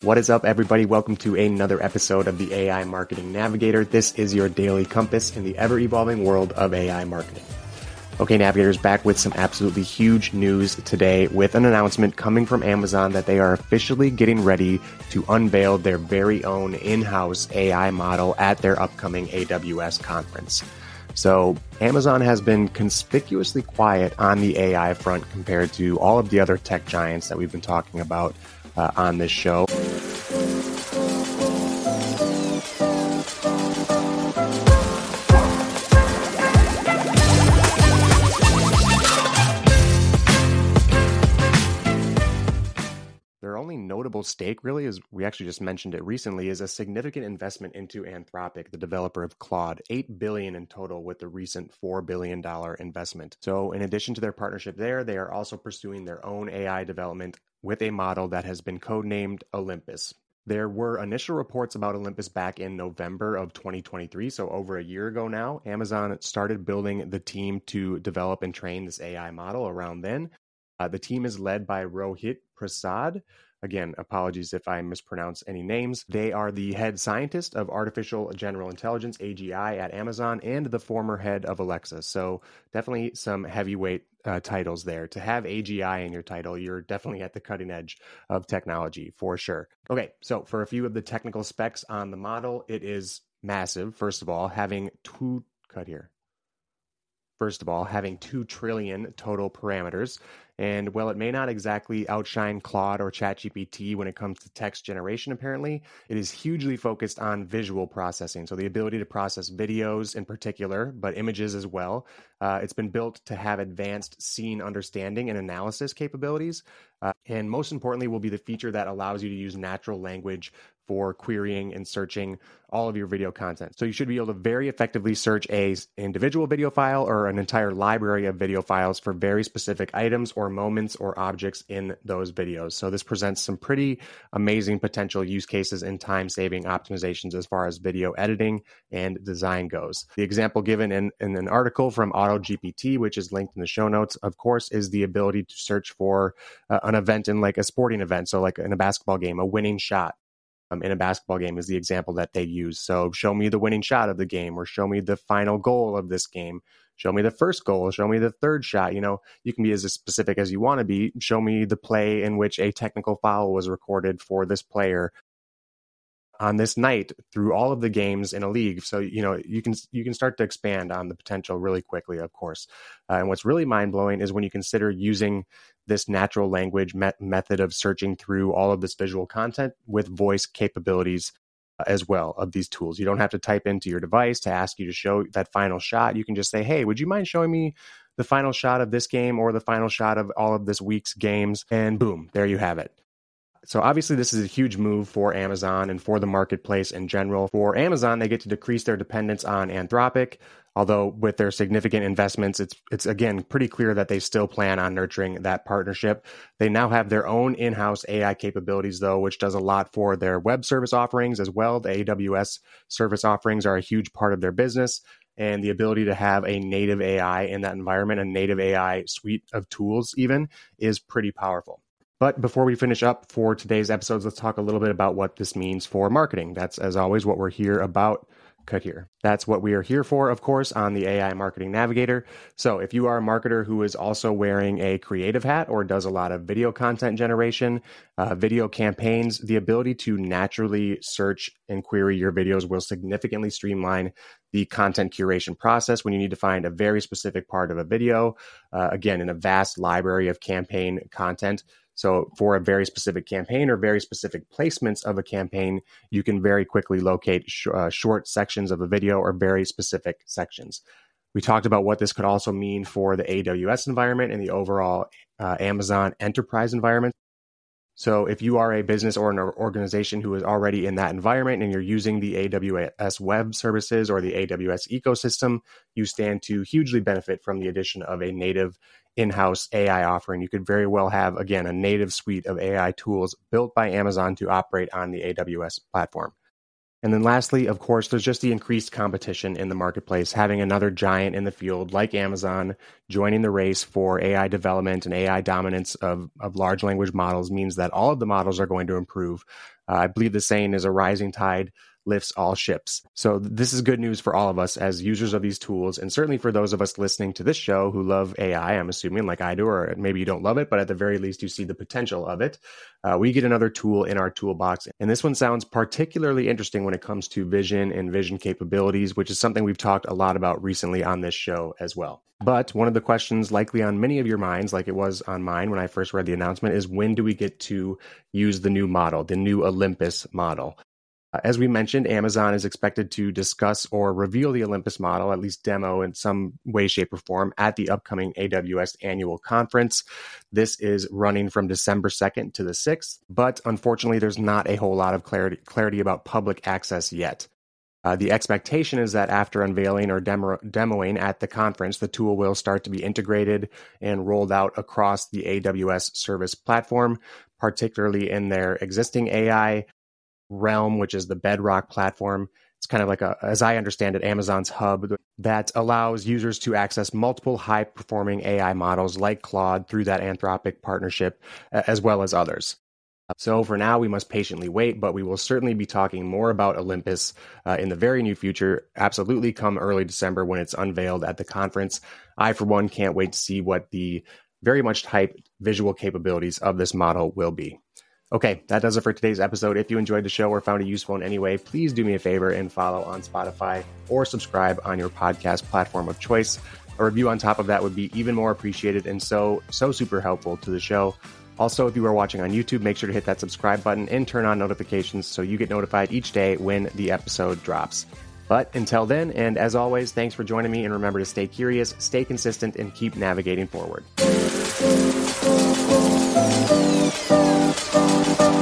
What is up, everybody? Welcome to another episode of the AI Marketing Navigator. This is your daily compass in the ever-evolving world of AI marketing. Okay, Navigators, back with some absolutely huge news today with an announcement coming from Amazon that they are officially getting ready to unveil their very own in-house AI model at their upcoming AWS conference. So Amazon has been conspicuously quiet on the AI front compared to all of the other tech giants that we've been talking about on this show. Their only notable stake really is, we actually just mentioned it recently, is a significant investment into Anthropic, the developer of Claude, $8 billion in total with the recent $4 billion investment. So in addition to their partnership there, they are also pursuing their own AI development with a model that has been codenamed Olympus. There were initial reports about Olympus back in November of 2023, so over a year ago now. Amazon started building the team to develop and train this AI model around then. The team is led by Rohit Prasad. Again, apologies if I mispronounce any names. They are the head scientist of Artificial General Intelligence, AGI, at Amazon, and the former head of Alexa. So definitely some heavyweight titles there. To have AGI in your title, you're definitely at the cutting edge of technology, for sure. Okay, so for a few of the technical specs on the model, it is massive. First of all, having 2 trillion total parameters. And while it may not exactly outshine Claude or ChatGPT when it comes to text generation, apparently, it is hugely focused on visual processing. So the ability to process videos in particular, but images as well. It's been built to have advanced scene understanding and analysis capabilities. And most importantly, will be the feature that allows you to use natural language for querying and searching all of your video content. So you should be able to very effectively search an individual video file or an entire library of video files for very specific items or moments or objects in those videos. So this presents some pretty amazing potential use cases and time-saving optimizations as far as video editing and design goes. The example given in an article from AutoGPT, which is linked in the show notes, of course, is the ability to search for an event in like a sporting event. So like in a basketball game, a winning shot. In a basketball game is the example that they use. So show me the winning shot of the game, or show me the final goal of this game. Show me the first goal. Show me the third shot. You know, you can be as specific as you want to be. Show me the play in which a technical foul was recorded for this player on this night through all of the games in a league. So, you know, you can start to expand on the potential really quickly, of course. And what's really mind-blowing is when you consider using this natural language method of searching through all of this visual content with voice capabilities as well of these tools. You don't have to type into your device to ask you to show that final shot. You can just say, hey, would you mind showing me the final shot of this game or the final shot of all of this week's games? And boom, there you have it. So obviously this is a huge move for Amazon and for the marketplace in general. For Amazon, they get to decrease their dependence on Anthropic, although with their significant investments, it's again pretty clear that they still plan on nurturing that partnership. They now have their own in-house AI capabilities, though, which does a lot for their web service offerings as well. The AWS service offerings are a huge part of their business. And the ability to have a native AI in that environment, a native AI suite of tools even, is pretty powerful. But before we finish up for today's episodes, let's talk a little bit about what this means for marketing. That's, as always, what we're here about. Cut here. That's what we are here for, of course, on the AI Marketing Navigator. So if you are a marketer who is also wearing a creative hat or does a lot of video content generation, video campaigns, the ability to naturally search and query your videos will significantly streamline the content curation process when you need to find a very specific part of a video, again, in a vast library of campaign content. So for a very specific campaign or very specific placements of a campaign, you can very quickly locate short sections of a video or very specific sections. We talked about what this could also mean for the AWS environment and the overall Amazon enterprise environment. So if you are a business or an organization who is already in that environment and you're using the AWS web services or the AWS ecosystem, you stand to hugely benefit from the addition of a native in-house AI offering. You could very well have, again, a native suite of AI tools built by Amazon to operate on the AWS platform. And then lastly, of course, there's just the increased competition in the marketplace. Having another giant in the field like Amazon joining the race for AI development and AI dominance of large language models means that all of the models are going to improve. I believe the saying is a rising tide lifts all ships. So this is good news for all of us as users of these tools, and certainly for those of us listening to this show who love AI, I'm assuming, like I do, or maybe you don't love it, but at the very least you see the potential of it. We get another tool in our toolbox, and this one sounds particularly interesting when it comes to vision and vision capabilities, which is something we've talked a lot about recently on this show as well. But one of the questions likely on many of your minds, like it was on mine when I first read the announcement, is when do we get to use the new model, the new Olympus model? As we mentioned, Amazon is expected to discuss or reveal the Olympus model, at least demo in some way, shape, or form, at the upcoming AWS annual conference. This is running from December 2nd to the 6th, but unfortunately, there's not a whole lot of clarity about public access yet. The expectation is that after unveiling or demoing at the conference, the tool will start to be integrated and rolled out across the AWS service platform, particularly in their existing AI realm, which is the Bedrock platform. It's kind of like as I understand it, Amazon's hub that allows users to access multiple high-performing AI models like Claude through that Anthropic partnership, as well as others. So for now, we must patiently wait, but we will certainly be talking more about Olympus in the very near future, absolutely come early December when it's unveiled at the conference. I, for one, can't wait to see what the very much hyped visual capabilities of this model will be. Okay, that does it for today's episode. If you enjoyed the show or found it useful in any way, please do me a favor and follow on Spotify or subscribe on your podcast platform of choice. A review on top of that would be even more appreciated and so super helpful to the show. Also, if you are watching on YouTube, make sure to hit that subscribe button and turn on notifications so you get notified each day when the episode drops. But until then, and as always, thanks for joining me, and remember to stay curious, stay consistent, and keep navigating forward.